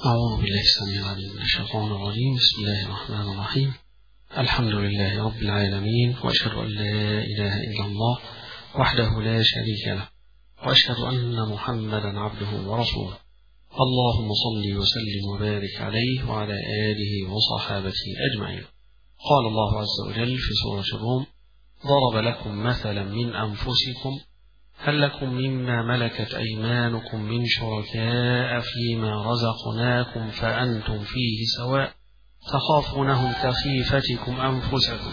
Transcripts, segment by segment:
أعوذ بالله السميع العليم من الشيطان الرجيم. بسم الله الرحمن الرحيم. الحمد لله رب العالمين، وأشهد أن لا إله إلا الله وحده لا شريك له، وأشهد أن محمدا عبده ورسوله. اللهم صل وسلم وبارك عليه وعلى آله وصحابته أجمعين. قال الله عز وجل في سورة الروم: ضرب لكم مثلا من أنفسكم هل لكم مما ملكت أيمانكم من شركاء فيما رزقناكم فأنتم فيه سواء تخافونهم كخيفتكم أنفسكم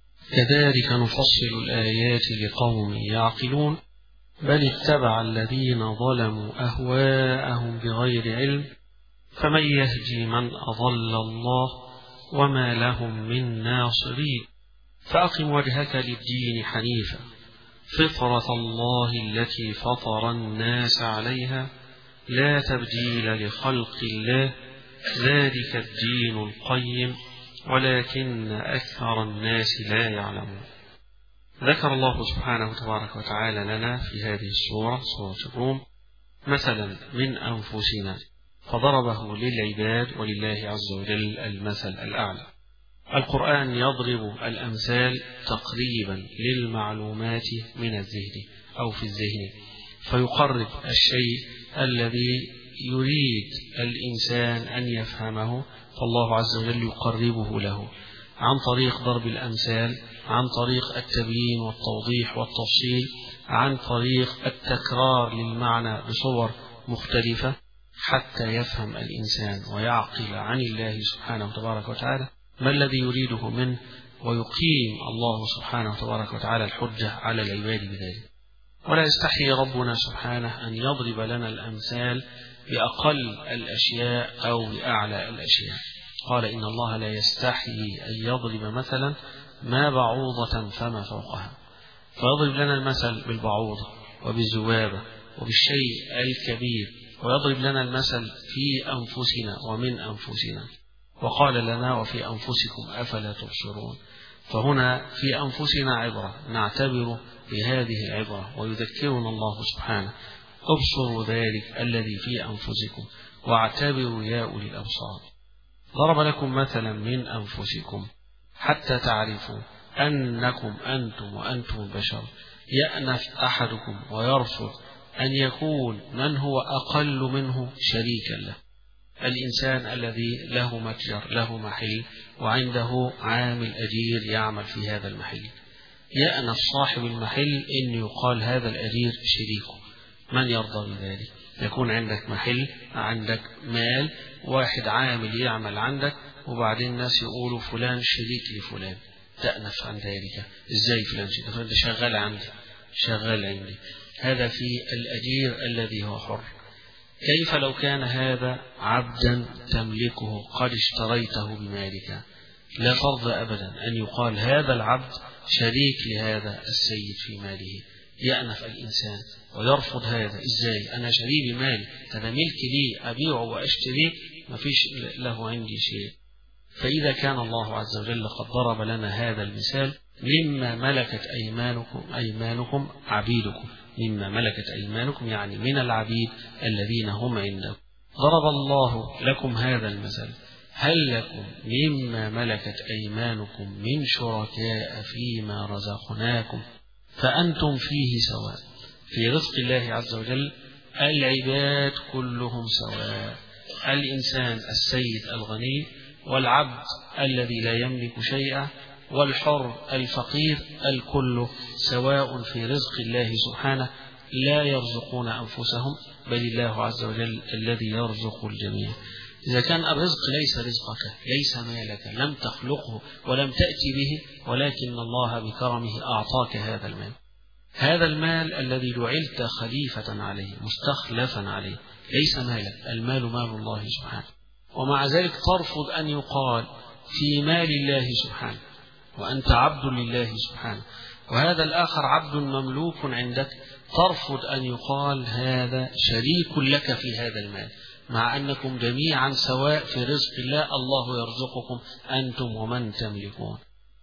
كذلك نفصل الآيات لقوم يعقلون بل اتبع الذين ظلموا أهواءهم بغير علم فمن يهدي من أضل الله وما لهم من ناصرين فأقم وجهك للدين حنيفا فطرة الله التي فطر الناس عليها لا تبديل لخلق الله ذلك الدين القيم ولكن أكثر الناس لا يعلمون. ذكر الله سبحانه تبارك وتعالى لنا في هذه السورة، سورة الروم، مثلا من أنفسنا فضربه للعباد ولله عز وجل المثل الأعلى. القرآن يضرب الأمثال تقريبا للمعلومات من الذهن أو في الذهن، فيقرب الشيء الذي يريد الإنسان أن يفهمه، فالله عز وجل يقربه له عن طريق ضرب الأمثال، عن طريق التبيين والتوضيح والتفصيل، عن طريق التكرار للمعنى بصور مختلفة حتى يفهم الإنسان ويعقل عن الله سبحانه تبارك وتعالى ما الذي يريده منه، ويقيم الله سبحانه تبارك وتعالى الحجة على العباد بذلك. ولا يستحي ربنا سبحانه أن يضرب لنا الأمثال بأقل الأشياء أو بأعلى الأشياء. قال: إن الله لا يستحي أن يضرب مثلا ما بعوضة فما فوقها، فيضرب لنا المثل بالبعوضة وبالذبابة وبالشيء الكبير، ويضرب لنا المثل في أنفسنا ومن أنفسنا، وقال لنا: وفي أنفسكم أفلا تبصرون. فهنا في أنفسنا عبرة نعتبر بهذه العبرة، ويذكرنا الله سبحانه: ابصروا ذلك الذي في أنفسكم واعتبروا يا أولي الأبصار. ضرب لكم مثلا من أنفسكم حتى تعرفوا أنكم أنتم وأنتم البشر يأنف أحدكم ويرفض أن يكون من هو أقل منه شريكا له. الإنسان الذي له متجر، له محل، وعنده عامل أجير يعمل في هذا المحل، يأنف صاحب المحل إن يقال هذا الأجير شريكه. من يرضى بذلك؟ يكون عندك محل، عندك مال، واحد عامل يعمل عندك، وبعدين الناس يقولوا فلان شريك لفلان، تأنف عن ذلك. إزاي فلان شريك؟ فلان شغال عندي، شغال عندي. هذا في الأجير الذي هو حر. كيف لو كان هذا عبدا تملكه قد اشتريته بمالك؟ لا فرض أبدا أن يقال هذا العبد شريك لهذا السيد في ماله. يأنف الإنسان ويرفض هذا. إزاي؟ أنا شريك بمالي، هذا ملك لي، أبيعه وأشتريه، ما فيش له عندي شيء. فإذا كان الله عز وجل قد ضرب لنا هذا المثال مما ملكت أيمانكم عبيدكم، مما ملكت أيمانكم يعني من العبيد الذين هم عندكم، ضرب الله لكم هذا المثل: هل لكم مما ملكت أيمانكم من شركاء فيما رزقناكم فأنتم فيه سواء. في رزق الله عز وجل العباد كلهم سواء، الإنسان السيد الغني، والعبد الذي لا يملك شيئا، والحر الفقير، الكل سواء في رزق الله سبحانه. لا يرزقون أنفسهم بل الله عز وجل الذي يرزق الجميع. إذا كان الرزق ليس رزقك، ليس مالك، لم تخلقه ولم تأتي به، ولكن الله بكرمه أعطاك هذا المال. هذا المال الذي جعلت خليفة عليه، مستخلفا عليه، ليس مالك، المال مال الله سبحانه. ومع ذلك ترفض أن يقال في مال الله سبحانه وأنت عبد لله سبحانه، وهذا الآخر عبد مملوك عندك، ترفض أن يقال هذا شريك لك في هذا المال، مع أنكم جميعا سواء في رزق الله. الله يرزقكم أنتم ومن تملكون.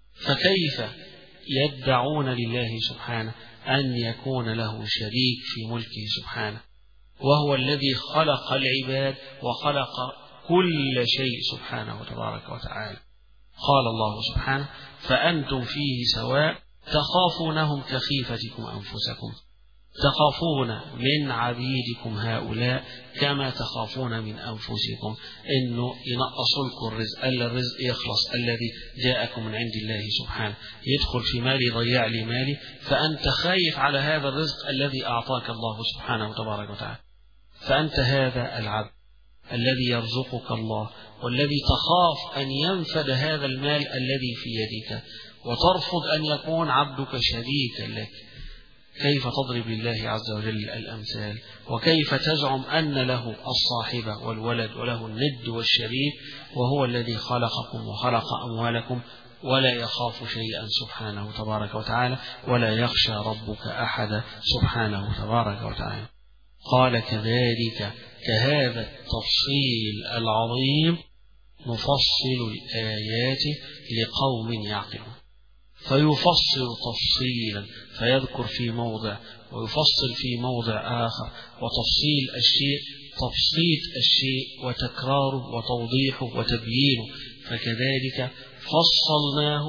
فكيف يدعون لله سبحانه أن يكون له شريك في ملكه سبحانه، وهو الذي خلق العباد وخلق كل شيء سبحانه وتبارك وتعالى. قال الله سبحانه: فأنتم فيه سواء تخافونهم كخيفتكم أنفسكم، تخافون من عبيدكم هؤلاء كما تخافون من أنفسكم، إنه ينقصوا لكم الرزق، ألا الرزق يخلص الذي جاءكم من عند الله سبحانه، يدخل في مالي يضيع لي مالي، فأنت خايف على هذا الرزق الذي أعطاك الله سبحانه وتبارك وتعالى. فأنت هذا العبد الذي يرزقك الله، والذي تخاف أن ينفد هذا المال الذي في يدك، وترفض أن يكون عبدك شريكا لك. كيف تضرب لله عز وجل الأمثال، وكيف تزعم أن له الصاحبة والولد وله الند والشريك، وهو الذي خلقكم وخلق أموالكم ولا يخاف شيئا سبحانه تبارك وتعالى، ولا يخشى ربك أحد سبحانه تبارك وتعالى. قال: كذلك كهذا التفصيل العظيم نفصل الآيات لقوم يعقلون. فيفصل تفصيلا، فيذكر في موضع ويفصل في موضع آخر، وتفصيل الشيء تبسيط الشيء وتكراره وتوضيحه وتبيينه. فكذلك فصلناه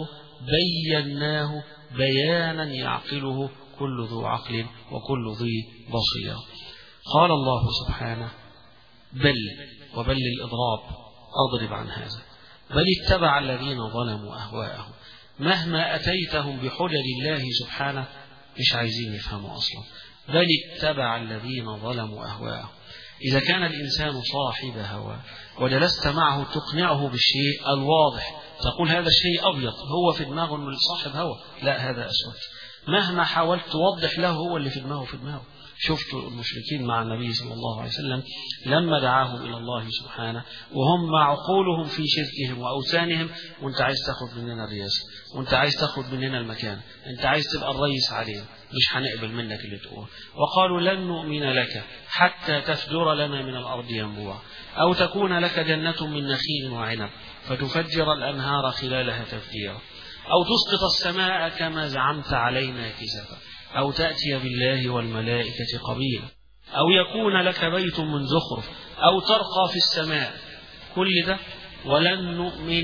بيناه بيانا يعقله كل ذو عقل وكل ذي بصيرة. قال الله سبحانه: بل، وبل الإضراب، أضرب عن هذا، بل اتبع الذين ظلموا أهواءهم. مهما أتيتهم بحجج الله سبحانه مش عايزين يفهموا أصلا. بل اتبع الذين ظلموا أهواءهم. إذا كان الإنسان صاحب هوى وجلست معه تقنعه بالشيء الواضح، تقول هذا الشيء أبيض، هو في دماغه أنه صاحب هوى، لا هذا أسود. مهما حاولت توضح له هو اللي في دماغه في دماغه. شفت المشركين مع النبي صلى الله عليه وسلم لما دعاهم إلى الله سبحانه وهم مع عقولهم في شركهم وأوثانهم، وانت عايز تاخد مننا الرئاسة، وانت عايز تاخد مننا المكان، انت عايز تبقى الرئيس علينا، مش هنقبل منك اللي تقول. وقالوا: لن نؤمن لك حتى تفجر لنا من الأرض ينبوعا، أو تكون لك جنة من نخيل وعنب فتفجر الأنهار خلالها تفجيرا، أو تسقط السماء كما زعمت علينا كسفا، أو تأتي بالله والملائكة قبيلا، أو يكون لك بيت من زخرف، أو ترقى في السماء. كل ده ولن نؤمن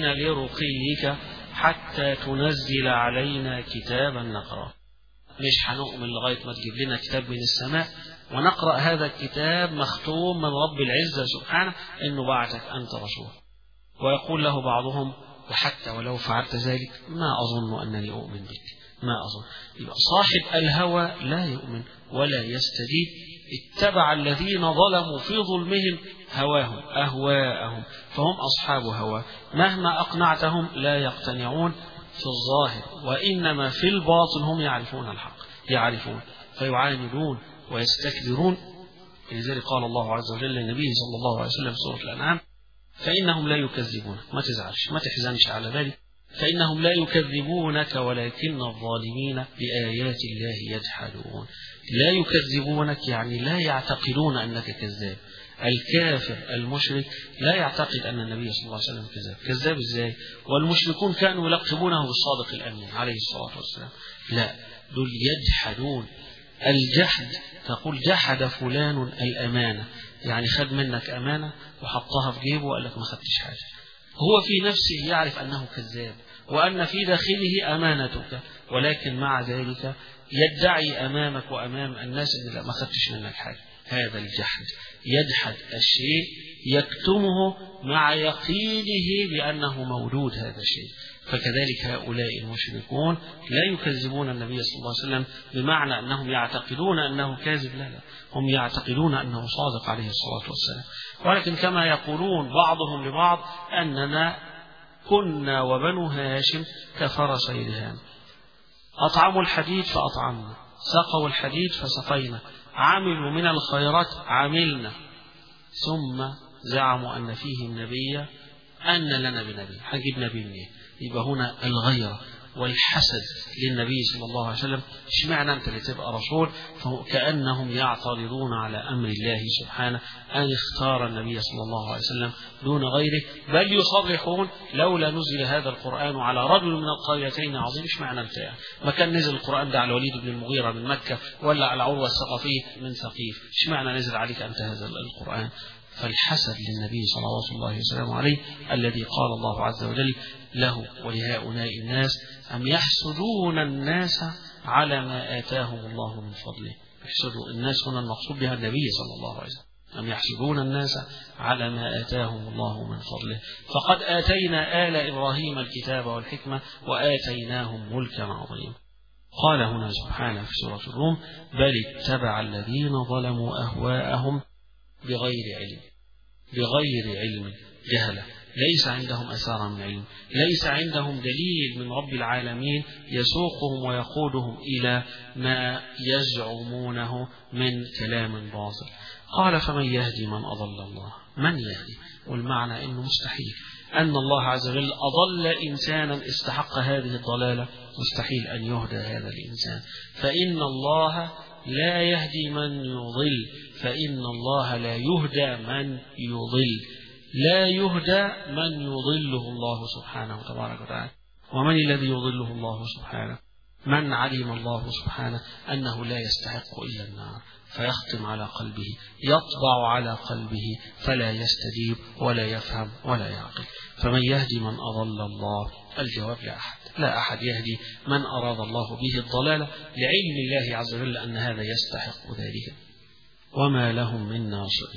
لرقيك حتى تنزل علينا كتابا نقرأ. مش هنؤمن لغاية ما تجيب لنا كتاب من السماء ونقرأ هذا الكتاب مختوم من رب العزة سبحانه إنه بعثك أنت رسول. ويقول له بعضهم: وحتى ولو فعلت ذلك ما أظن أنني أؤمن بك، ما أظن. يبقى صاحب الهوى لا يؤمن ولا يستجيب. اتبع الذين ظلموا في ظلمهم هواهم أهواءهم، فهم أصحاب هوى، مهما أقنعتهم لا يقتنعون في الظاهر، وإنما في الباطن هم يعرفون الحق، يعرفون فيعاندون ويستكبرون. لذلك قال الله عز وجل للنبي صلى الله عليه وسلم في سورة الأنعام: فإنهم لا يكذبونك، ما تزعلش ما تحزنش على ذلك، فإنهم لا يكذبونك ولكن الظالمين بآيات الله يجحدون. لا يكذبونك يعني لا يعتقدون أنك كذاب. الكافر المشرك لا يعتقد أن النبي صلى الله عليه وسلم كذاب. كذاب إزاي؟ والمشركون كانوا يلقبونه بالصادق الأمين عليه الصلاة والسلام. لا، دول يجحدون. الجحد تقول جحد فلان الأمانة، يعني خد منك أمانة وحطها في جيبه وقال لك ما خدتش حاجة. هو في نفسه يعرف أنه كذاب وأن في داخله أمانتك، ولكن مع ذلك يدعي أمامك وأمام الناس أن لا ما خدتش منك حاجة. هذا الجحد، يجحد الشيء يكتمه مع يقينه بأنه موجود هذا الشيء. فكذلك هؤلاء المشركون لا يكذبون النبي صلى الله عليه وسلم بمعنى أنهم يعتقدون أنه كاذب، لا، هم يعتقدون أنه صادق عليه الصلاة والسلام. ولكن كما يقولون بعضهم لبعض أننا كنا وبنو هاشم كفرسي رهان، أطعموا الحديد فأطعمنا، سقوا الحديد فسقينا، عملوا من الخيرات عملنا، ثم زعموا أن فيهم نبيا، أن لنا بنبي، هنجيب نبي منين؟ يبقى هنا الغيرة والحسد للنبي صلى الله عليه وسلم. اشمعنى أنت اللي تبقى رسول؟ كأنهم يعترضون على أمر الله سبحانه أن اختار النبي صلى الله عليه وسلم دون غيره، بل يصرحون لولا نزل هذا القرآن على رجل من القريتين عظيم. اشمعنى أنت يعني؟ ما كان نزل القرآن ده على الوليد بن المغيرة من مكة ولا على عروة الثقفي من ثقيف، اشمعنى نزل عليك أنت هذا القرآن؟ فالحسد للنبي صلوات الله وسلامه عليه الذي قال الله عز وجل له ولهؤلاء الناس أم يحسدون الناس على ما آتاهم الله من فضله. يحسدوا الناس هنا المقصود بها النبي صلى الله عليه وسلم، أم يحسدون الناس على ما آتاهم الله من فضله فقد آتينا آل إبراهيم الكتاب والحكمة وآتيناهم ملكا عظيما. قال هنا سبحانه في سورة الروم بل اتبع الذين ظلموا أهواءهم بغير علم جهلة، ليس عندهم أثار من علم، ليس عندهم دليل من رب العالمين يسوقهم ويقودهم إلى ما يزعمونه من كلام باطل. قال فمن يهدي من أضل الله، من يهدي؟ والمعنى أنه مستحيل أن الله عز وجل أضل إنسانا استحق هذه الضلالة، مستحيل أن يهدى هذا الإنسان، فإن الله لا يهدي من يضل، فإن الله لا يهدى من يضل، لا يهدى من يضله الله سبحانه وتبارك وتعالى. ومن الذي يضله الله سبحانه؟ من علم الله سبحانه أنه لا يستحق إلا النار فيختم على قلبه، يطبع على قلبه فلا يستجيب ولا يفهم ولا يعقل. فمن يهدي من أضل الله؟ الجواب لا أحد، لا أحد يهدي من أراد الله به الضلالة لعلم الله عز وجل أن هذا يستحق ذلك. وما لهم من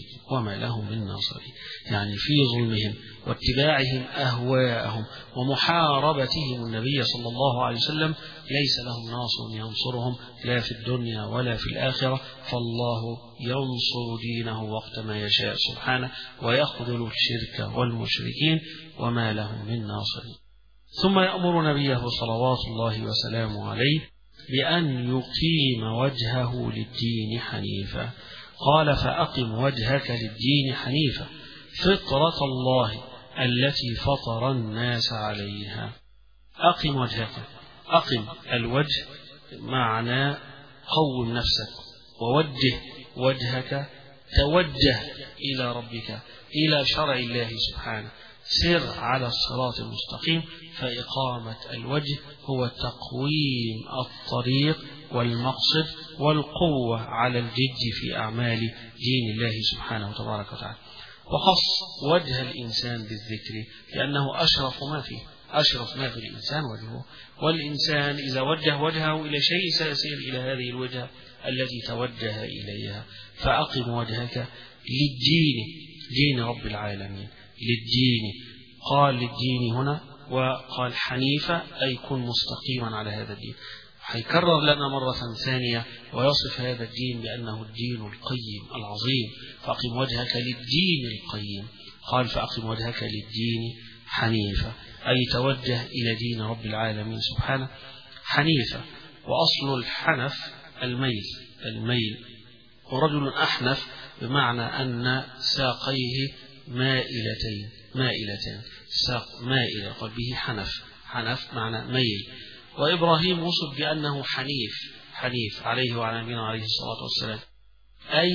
ناصرين، يعني في ظلمهم واتباعهم أهواءهم ومحاربتهم النبي صلى الله عليه وسلم ليس لهم ناصر ينصرهم لا في الدنيا ولا في الآخرة، فالله ينصر دينه وقت ما يشاء سبحانه ويخذل الشرك والمشركين. وما لهم من ناصرين. ثم يأمر نبيه صلوات الله وسلامه عليه بأن يقيم وجهه للدين حنيفا. قال فأقم وجهك للدين حنيفا فطرة الله التي فطر الناس عليها. أقم وجهك، أقم الوجه معنى قوم نفسك ووجه وجهك، توجه إلى ربك إلى شرع الله سبحانه، سر على الصراط المستقيم. فإقامة الوجه هو تقويم الطريق والمقصد والقوة على الجد في أعمال دين الله سبحانه وتبارك وتعالى. وخص وجه الإنسان بالذكر لأنه أشرف ما في الإنسان وجهه، والإنسان إذا وجه وجهه إلى شيء سيسير إلى هذه الوجهة التي توجه إليها. فأقم وجهك للدين، دين رب العالمين، للدين. قال للدين هنا وقال حنيفة أي كن مستقيما على هذا الدين. هيكرر لنا مرة ثانية ويصف هذا الدين بأنه الدين القيم العظيم. فأقم وجهك للدين القيم. قال فأقم وجهك للدين حنيفة أي توجه إلى دين رب العالمين سبحانه حنيفة. وأصل الحنف الميل، ورجل أحنف بمعنى أن ساقيه مائلتين، ساق مائلة قال به حنف معنى ميل. وإبراهيم وصف بأنه حنيف عليه وعلى نبينا عليه الصلاة والسلام، أي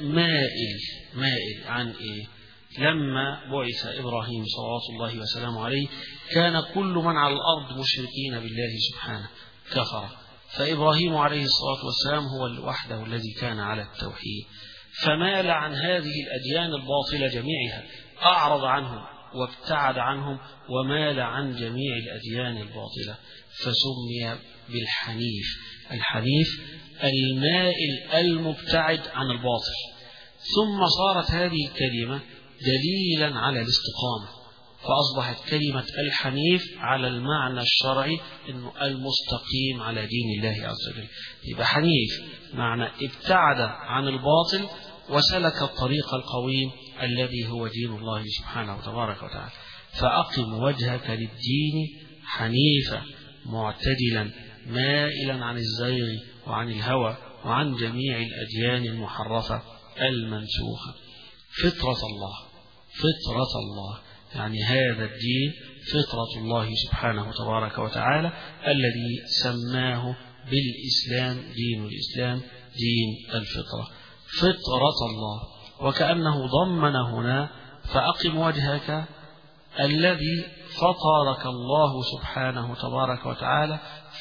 مائل عن إيه؟ لما بعث إبراهيم صلوات الله وسلامه عليه كان كل من على الأرض مشركين بالله سبحانه كفر، فإبراهيم عليه الصلاة والسلام هو وحده الذي كان على التوحيد، فمال عن هذه الأديان الباطلة جميعها، أعرض عنهم وابتعد عنهم ومال عن جميع الأديان الباطلة، فسمي بالحنيف. الحنيف المائل المبتعد عن الباطل. ثم صارت هذه الكلمة دليلا على الاستقامة، فأصبحت كلمة الحنيف على المعنى الشرعي إنه المستقيم على دين الله عز وجل. يبقى حنيف معنى ابتعد عن الباطل وسلك الطريق القويم الذي هو دين الله سبحانه وتبارك وتعالى. فأقم وجهك للدين حنيفا معتدلا مائلا عن الزيغ وعن الهوى وعن جميع الأديان المحرفة المنسوخة. فطرة الله يعني هذا الدين فطرة الله سبحانه وتبارك وتعالى الذي سماه بالإسلام، دين الإسلام دين الفطرة، فطرة الله. وكأنه ضمن هنا فأقم وجهك الذي فطرك الله سبحانه تبارك وتعالى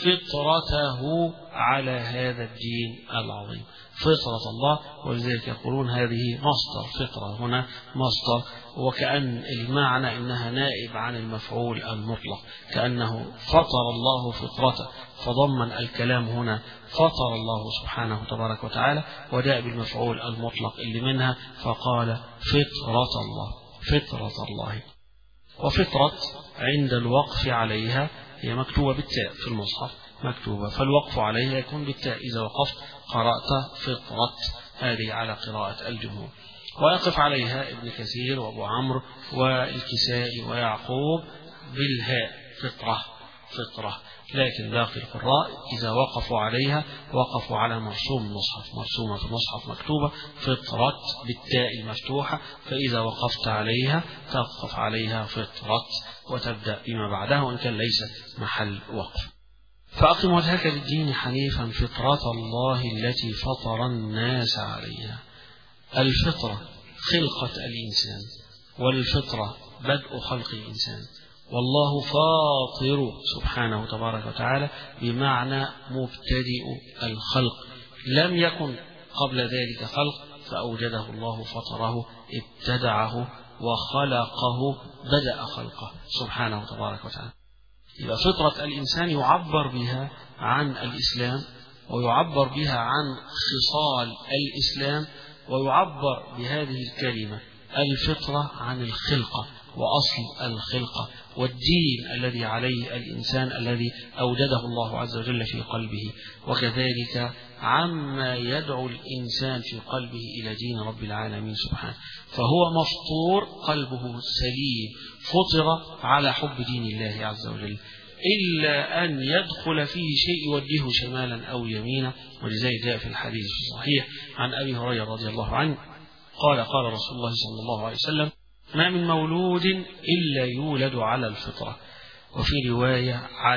فطرته على هذا الدين العظيم، فطرة الله. ولذلك يقولون هذه مصدر، فطرة هنا مصدر، وكأن المعنى إنها نائب عن المفعول المطلق، كأنه فطر الله فطرته، فضمن الكلام هنا فطر الله سبحانه تبارك وتعالى، وجاء بالمفعول المطلق اللي منها فقال فطرة الله، فطرة الله. وفطرة عند الوقف عليها هي مكتوبة بالتاء في المصحف مكتوبة، فالوقف عليها يكون بالتاء إذا وقفت قرأت فطرة، هذه على قراءة الجمهور. ويقف عليها ابن كثير وابو عمرو والكسائي ويعقوب بالهاء فطرة فطرة، لكن باقي القراء إذا وقفوا عليها وقفوا على مرسوم المصحف، مرسومة في المصحف مكتوبة فطرة بالتاء المفتوحة، فإذا وقفت عليها تقف عليها فطرة وتبدأ بما بعدها وإن كان ليس محل وقف. فأقم وجهك للدين حنيفا فطرة الله التي فطر الناس عليها. الفطرة خلقة الإنسان، والفطرة بدء خلق الإنسان، والله فاطر سبحانه تبارك وتعالى بمعنى مبتدئ الخلق، لم يكن قبل ذلك خلق فأوجده الله فطره ابتدعه وخلقه بدأ خلقه سبحانه تبارك وتعالى. إذا فطرة الإنسان يعبر بها عن الإسلام، ويعبر بها عن خصال الإسلام، ويعبر بهذه الكلمة الفطرة عن الخلقة وأصل الخلقة والدين الذي عليه الإنسان الذي أوجده الله عز وجل في قلبه، وكذلك عما يدعو الإنسان في قلبه إلى دين رب العالمين سبحانه، فهو مفطور قلبه سليم فطر على حب دين الله عز وجل، إلا أن يدخل فيه شيء يوديه شمالا أو يمينا. ولذلك جاء في الحديث الصحيح عن أبي هريرة رضي الله عنه قال قال رسول الله صلى الله عليه وسلم ما من مولود إلا يولد على الفطرة، وفي رواية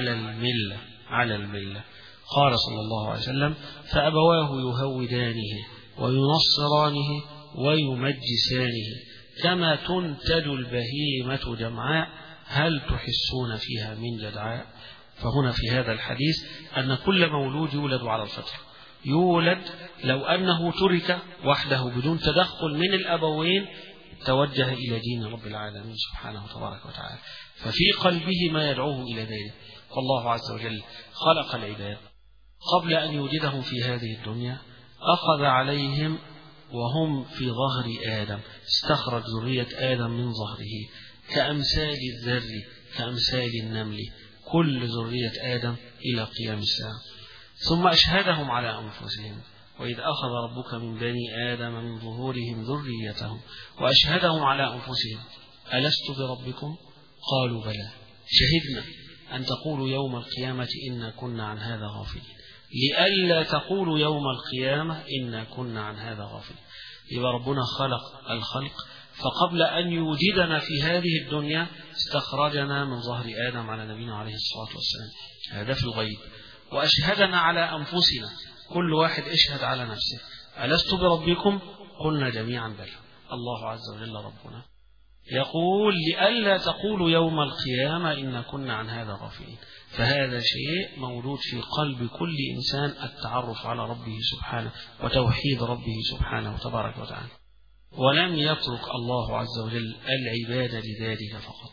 على الملة. قال صلى الله عليه وسلم فأبواه يهودانه وينصرانه ويمجسانه كما تنتج البهيمة جمعاء هل تحسون فيها من جدعاء. فهنا في هذا الحديث أن كل مولود يولد على الفطرة، يولد لو أنه ترك وحده بدون تدخل من الأبوين توجه إلى دين رب العالمين سبحانه تبارك وتعالى، ففي قلبه ما يدعوه إلى ذلك. والله عز وجل خلق العباد قبل أن يوجدهم في هذه الدنيا، أخذ عليهم وهم في ظهر آدم، استخرج ذرية آدم من ظهره كأمثال الذر كأمثال النمل، كل ذرية آدم إلى قيام الساعة، ثم أشهدهم على أنفسهم وإذ أخذ ربك من بني آدم من ظهورهم ذريتهم وأشهدهم على أنفسهم ألست بربكم قالوا بلى شهدنا أن تقولوا يوم القيامة إنا كنا عن هذا غافلين، لئلا تقولوا يوم القيامة إنا كنا عن هذا غافلين. يبقى ربنا خلق الخلق، فقبل أن يوجدنا في هذه الدنيا استخرجنا من ظهر آدم على نبينا عليه الصلاة والسلام، هذا في الغيب. وأشهدنا على أنفسنا، كل واحد اشهد على نفسه ألست بربكم قلنا جميعا بلى. الله عز وجل ربنا يقول لئلا تقولوا يوم القيامة إن كنا عن هذا غافلين. فهذا شيء موجود في قلب كل إنسان، التعرف على ربه سبحانه وتوحيد ربه سبحانه وتبارك وتعالى. ولم يترك الله عز وجل العباد لذلك فقط،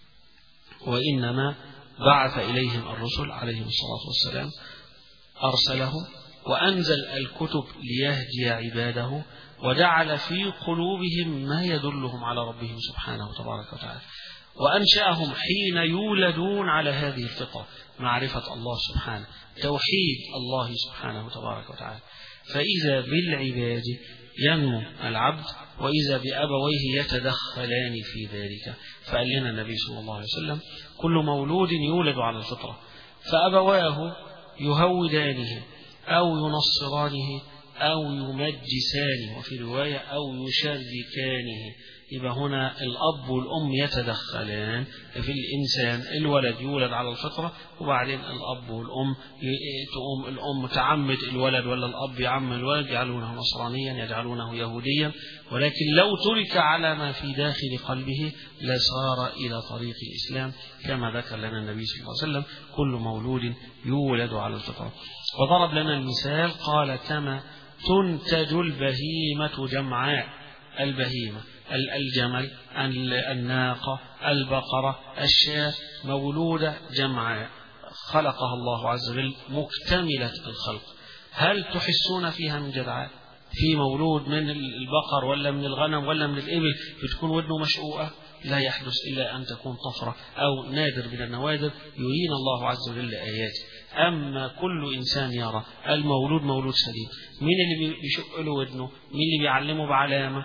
وإنما بعث إليهم الرسل عليهم الصلاة والسلام، أرسلهم وأنزل الكتب ليهدي عباده، وجعل في قلوبهم ما يدلهم على ربهم سبحانه وتبارك وتعالى، وأنشأهم حين يولدون على هذه الفطرة معرفة الله سبحانه، توحيد الله سبحانه وتبارك وتعالى. فإذا بالعباد ينمو العبد، وإذا بأبويه يتدخلان في ذلك. فقال لنا النبي صلى الله عليه وسلم كل مولود يولد على الفطرة، فأبواه يهودانه أو ينصرانه أو يمجسانه، وفي رواية أو يشركانه، يبقى هنا الأب والأم يتدخلان في الإنسان. الولد يولد على الفطرة، وبعدين الأب والأم تقوم الأم تعمد الولد ولا الأب يعمد الولد، يجعلونه نصرانيا يجعلونه يهوديا، ولكن لو ترك على ما في داخل قلبه لصار إلى طريق الإسلام، كما ذكر لنا النبي صلى الله عليه وسلم: كل مولود يولد على الفطرة. وضرب لنا المثال قال: كما تنتج البهيمة جمعاء. البهيمة الجمل، الناقة، البقرة، الشاة، مولودة جمعاء، خلقها الله عز وجل مكتملة الخلق. هل تحسون فيها من جدعاء؟ في مولود من البقر ولا من الغنم ولا من الإبل بتكون ودنه مشقوقة؟ لا يحدث إلا أن تكون طفرة أو نادر من النوادر يرينا الله عز وجل آياته. أما كل إنسان يرى المولود مولود سليم، مين اللي بيشق له ودنه؟ مين اللي بيعلمه بعلامة؟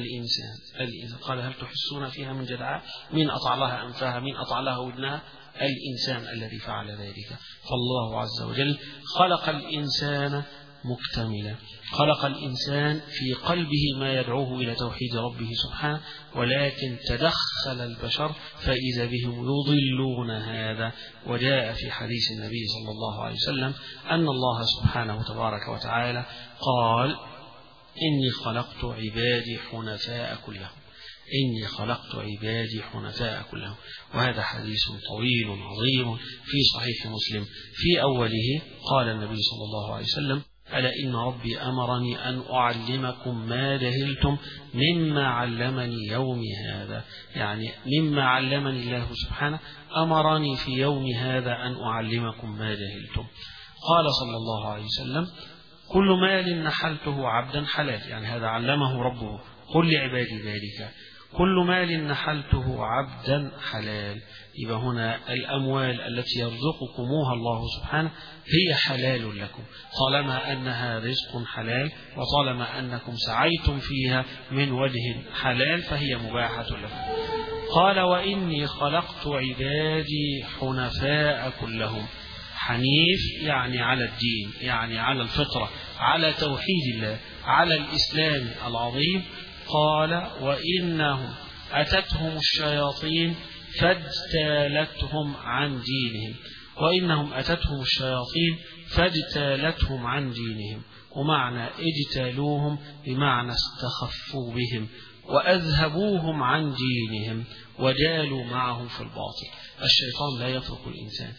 الإنسان. قال: هل تحسون فيها من جدعاء؟ مين أطع لها أنفها؟ مين أطع لها ودنها؟ الإنسان الذي فعل ذلك. فالله عز وجل خلق الإنسان مكتملا، خلق الإنسان في قلبه ما يدعوه إلى توحيد ربه سبحانه، ولكن تدخل البشر فإذا بهم يضلون هذا. وجاء في حديث النبي صلى الله عليه وسلم أن الله سبحانه تبارك وتعالى قال: إني خلقت عبادي حنفاء كلهم. إني خلقت عبادي حنفاء كلهم. وهذا حديث طويل عظيم في صحيح مسلم. في أوله قال النبي صلى الله عليه وسلم: ألا إن ربي أمرني أن أعلمكم ما جهلتم مما علمني يومي هذا. يعني مما علمني الله سبحانه أمرني في يوم هذا أن أعلمكم ما جهلتم. قال صلى الله عليه وسلم: كل مال نحلته عبدا حلال. يعني هذا علمه ربه: قل لعبادي ذلك. كل مال نحلته عبدا حلال. يبقى هنا الأموال التي يرزقكموها الله سبحانه هي حلال لكم، طالما أنها رزق حلال، وطالما أنكم سعيتم فيها من وجه حلال فهي مباحة لكم. قال: وإني خلقت عبادي حنفاء كلهم. حنيف يعني على الدين، يعني على الفطرة، على توحيد الله، على الإسلام العظيم. قال: وإنهم أتتهم الشياطين فاجتالتهم عن دينهم. وإنهم أتتهم الشياطين فاجتالتهم عن دينهم. ومعنى اجتالوهم بمعنى استخفوا بهم وأذهبوهم عن دينهم وجالوا معهم في الباطل. الشيطان لا يترك الإنسان،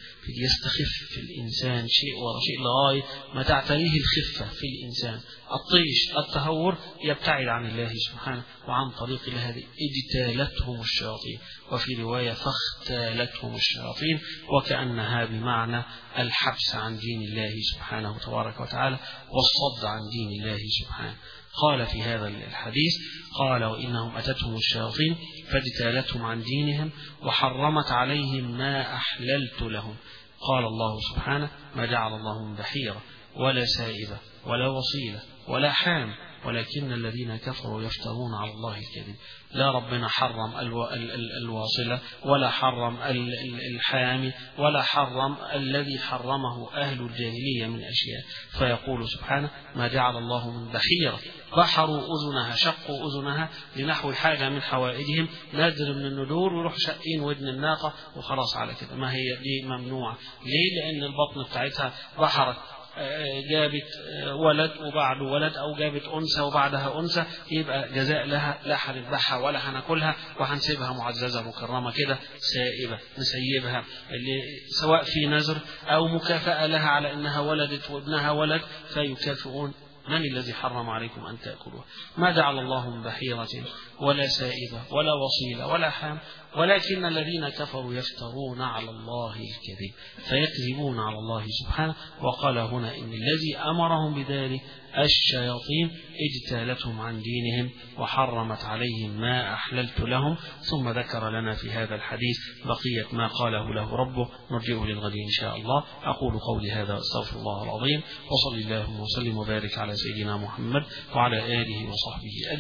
يستخف في الإنسان شيء ورا شيء لغاية ما تعتريه الخفة في الإنسان، الطيش، التهور، يبتعد عن الله سبحانه وعن طريق الله. هذه اجتالتهم الشياطين، وفي رواية فاختالتهم الشياطين، وكأنها بمعنى الحبس عن دين الله سبحانه تبارك وتعالى والصد عن دين الله سبحانه. قال في هذا الحديث: قال: وإنهم أتتهم الشياطين فاجتالتهم عن دينهم وحرمت عليهم ما أحللت لهم. قال الله سبحانه: ما جعل الله من بحيرة ولا سائبة ولا وصيلة ولا حام، ولكن الذين كفروا يفترون على الله الكذب. لا ربنا حرم الواصلة ولا حرم الحامي ولا حرم الذي حرمه أهل الجاهلية من أشياء. فيقول سبحانه: ما جعل الله من بحيرة، بحروا أذنها، شقوا أذنها لنحو حاجة من حوائجهم، نادر من الندور، ويروح شقين ودن الناقة وخلاص على كده. ما هي دي ممنوعة. ليه؟ لأن البطن بتاعتها بحرت، جابت ولد وبعده ولد، أو جابت أنثى وبعدها أنثى، يبقى جزاء لها لا هنذبحها ولا هناكلها وهنسيبها معززة مكرمة كده سائبة نسيبها، اللي سواء في نذر أو مكافأة لها على أنها ولدت وابنها ولد فيكافئون. من الذي حرم عليكم أن تأكلوها؟ ما جعل الله من بحيرة ولا سائبة ولا وصيلة ولا حام، ولكن الذين كفروا يفترون على الله الكذب، فيكذبون على الله سبحانه. وقال هنا إن الذي أمرهم بذلك الشياطين اجتالتهم عن دينهم وحرمت عليهم ما أحللت لهم. ثم ذكر لنا في هذا الحديث بقية ما قاله له ربه، نرجئه للغد إن شاء الله. أقول قولي هذا أستغفر الله العظيم، وصلى الله وسلم وبارك على سيدنا محمد وعلى آله وصحبه أجمعين.